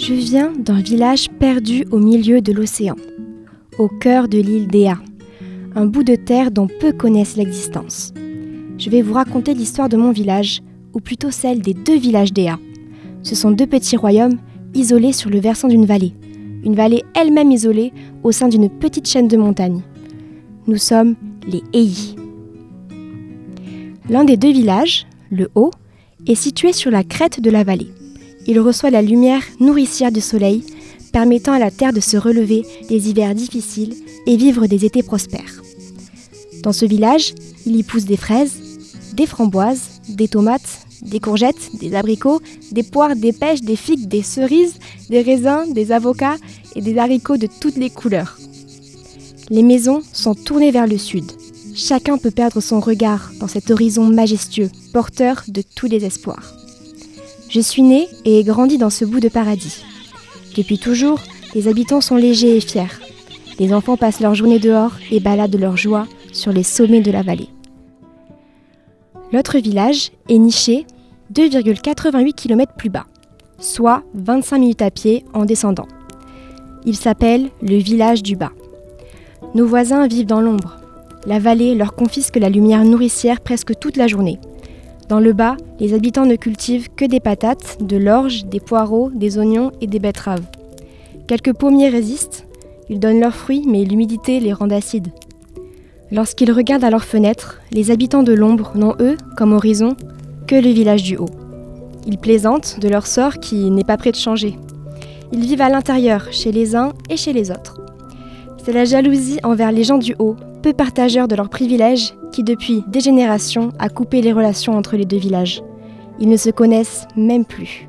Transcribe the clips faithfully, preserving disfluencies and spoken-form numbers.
Je viens d'un village perdu au milieu de l'océan, au cœur de l'île Déa, un bout de terre dont peu connaissent l'existence. Je vais vous raconter l'histoire de mon village, ou plutôt celle des deux villages Déa. Ce sont deux petits royaumes isolés sur le versant d'une vallée, une vallée elle-même isolée au sein d'une petite chaîne de montagnes. Nous sommes les Héi. L'un des deux villages, le Haut, est situé sur la crête de la vallée. Il reçoit la lumière nourricière du soleil, permettant à la terre de se relever des hivers difficiles et vivre des étés prospères. Dans ce village, il y pousse des fraises, des framboises, des tomates, des courgettes, des abricots, des poires, des pêches, des figues, des cerises, des raisins, des avocats et des haricots de toutes les couleurs. Les maisons sont tournées vers le sud. Chacun peut perdre son regard dans cet horizon majestueux, porteur de tous les espoirs. Je suis née et ai grandi dans ce bout de paradis. Depuis toujours, les habitants sont légers et fiers. Les enfants passent leur journée dehors et baladent leur joie sur les sommets de la vallée. L'autre village est niché deux virgule quatre-vingt-huit kilomètres plus bas, soit vingt-cinq minutes à pied en descendant. Il s'appelle le village du Bas. Nos voisins vivent dans l'ombre. La vallée leur confisque la lumière nourricière presque toute la journée. Dans le bas, les habitants ne cultivent que des patates, de l'orge, des poireaux, des oignons et des betteraves. Quelques pommiers résistent, ils donnent leurs fruits mais l'humidité les rend acides. Lorsqu'ils regardent à leurs fenêtres, les habitants de l'ombre n'ont eux, comme horizon, que le village du Haut. Ils plaisantent de leur sort qui n'est pas près de changer. Ils vivent à l'intérieur, chez les uns et chez les autres. C'est la jalousie envers les gens du Haut, peu partageurs de leurs privilèges, qui depuis des générations a coupé les relations entre les deux villages. Ils ne se connaissent même plus.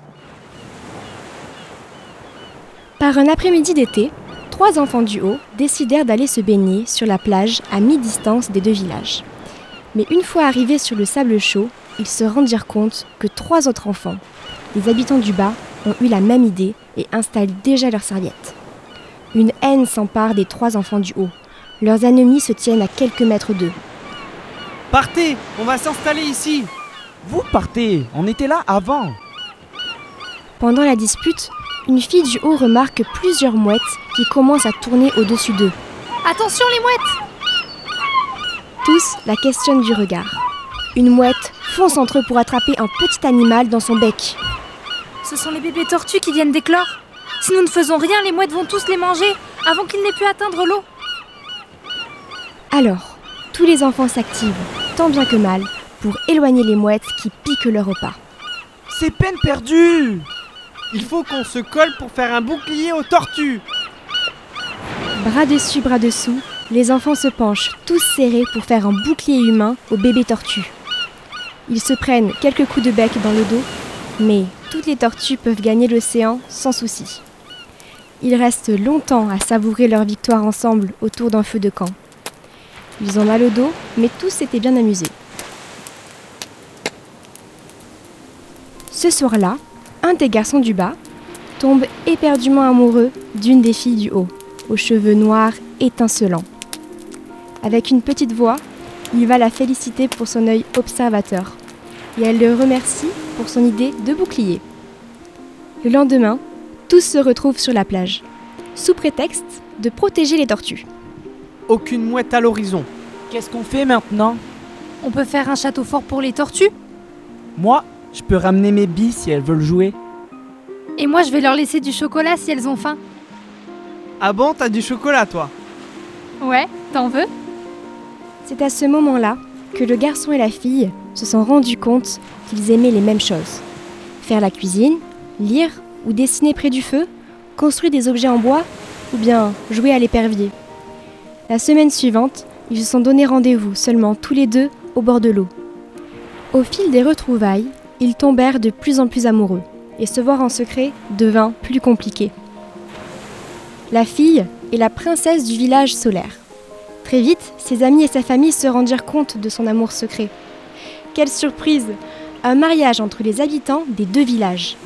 Par un après-midi d'été, trois enfants du Haut décidèrent d'aller se baigner sur la plage à mi-distance des deux villages. Mais une fois arrivés sur le sable chaud, ils se rendirent compte que trois autres enfants, les habitants du Bas, ont eu la même idée et installent déjà leurs serviettes. Une haine s'empare des trois enfants du Haut. Leurs ennemis se tiennent à quelques mètres d'eux. Partez, on va s'installer ici. Vous partez, on était là avant. Pendant la dispute, une fille du Haut remarque plusieurs mouettes qui commencent à tourner au-dessus d'eux. Attention les mouettes! Tous la questionnent du regard. Une mouette fonce entre eux pour attraper un petit animal dans son bec. Ce sont les bébés tortues qui viennent d'éclore. Si nous ne faisons rien, les mouettes vont tous les manger avant qu'ils n'aient pu atteindre l'eau. Alors, tous les enfants s'activent, tant bien que mal, pour éloigner les mouettes qui piquent leur repas. C'est peine perdue! Il faut qu'on se colle pour faire un bouclier aux tortues. Bras dessus, bras dessous, les enfants se penchent, tous serrés pour faire un bouclier humain aux bébés tortues. Ils se prennent quelques coups de bec dans le dos, mais toutes les tortues peuvent gagner l'océan sans souci. Ils restent longtemps à savourer leur victoire ensemble autour d'un feu de camp. Ils ont mal au dos, mais tous s'étaient bien amusés. Ce soir-là, un des garçons du Bas tombe éperdument amoureux d'une des filles du Haut, aux cheveux noirs étincelants. Avec une petite voix, il va la féliciter pour son œil observateur, et elle le remercie pour son idée de bouclier. Le lendemain, tous se retrouvent sur la plage, sous prétexte de protéger les tortues. Aucune mouette à l'horizon. Qu'est-ce qu'on fait maintenant? On peut faire un château fort pour les tortues. Moi, je peux ramener mes billes si elles veulent jouer. Et moi, je vais leur laisser du chocolat si elles ont faim. Ah bon, t'as du chocolat toi? Ouais, t'en veux? C'est à ce moment-là que le garçon et la fille se sont rendus compte qu'ils aimaient les mêmes choses. Faire la cuisine, lire ou dessiner près du feu, construire des objets en bois ou bien jouer à l'épervier. La semaine suivante, ils se sont donné rendez-vous seulement tous les deux au bord de l'eau. Au fil des retrouvailles, ils tombèrent de plus en plus amoureux et se voir en secret devint plus compliqué. La fille est la princesse du village solaire. Très vite, ses amis et sa famille se rendirent compte de son amour secret. Quelle surprise! Un mariage entre les habitants des deux villages.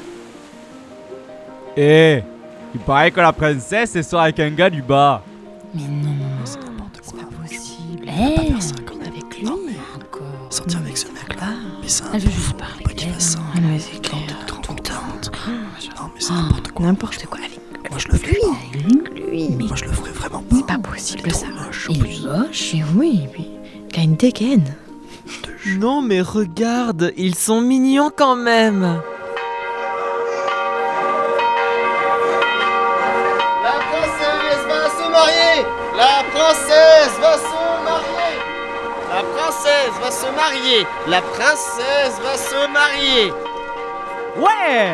Eh, il paraît que la princesse elle sort avec un gars du Bas. Mais non, C'est n'importe quoi. c'est pas possible. Elle va pas Eh, faire ça quand même. avec lui Non, mais encore. sortir avec ce mec-là, mais c'est un Elle peu veut juste fou. parler Pas qu'il fasse ça. d'elle. Elle va Trente, écrire. trente, trente. Non, mais c'est Ah. n'importe quoi. quoi. N'importe quoi avec Moi je le ferai lui. pas. Lui, mais Moi je le ferai vraiment pas. c'est pas possible ça. Moche, en Il plus. est moche. Et oui, mais il a une dégaine. Non mais regarde, ils sont mignons quand même. La princesse va se marier. La princesse va se marier. La princesse va se marier. La princesse va se marier. Ouais!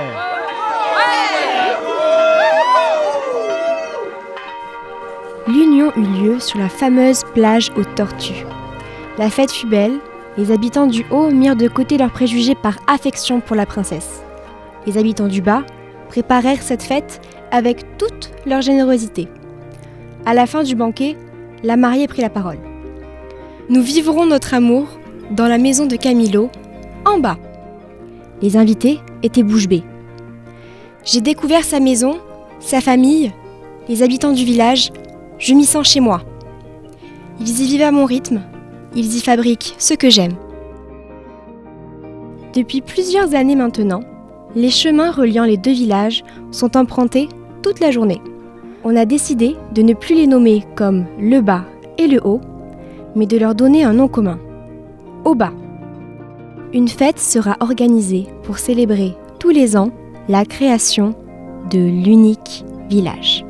L'union eut lieu sur la fameuse plage aux tortues. La fête fut belle, les habitants du haut mirent de côté leurs préjugés par affection pour la princesse. Les habitants du bas préparèrent cette fête avec toute leur générosité. À la fin du banquet, la mariée prit la parole. Nous vivrons notre amour dans la maison de Camilo, en bas. Les invités étaient bouche bée. J'ai découvert sa maison, sa famille, les habitants du village. Je m'y sens chez moi. Ils y vivent à mon rythme. Ils y fabriquent ce que j'aime. Depuis plusieurs années maintenant, les chemins reliant les deux villages sont empruntés toute la journée. On a décidé de ne plus les nommer comme le bas et le haut, mais de leur donner un nom commun. Au bas. Une fête sera organisée pour célébrer tous les ans la création de l'unique village.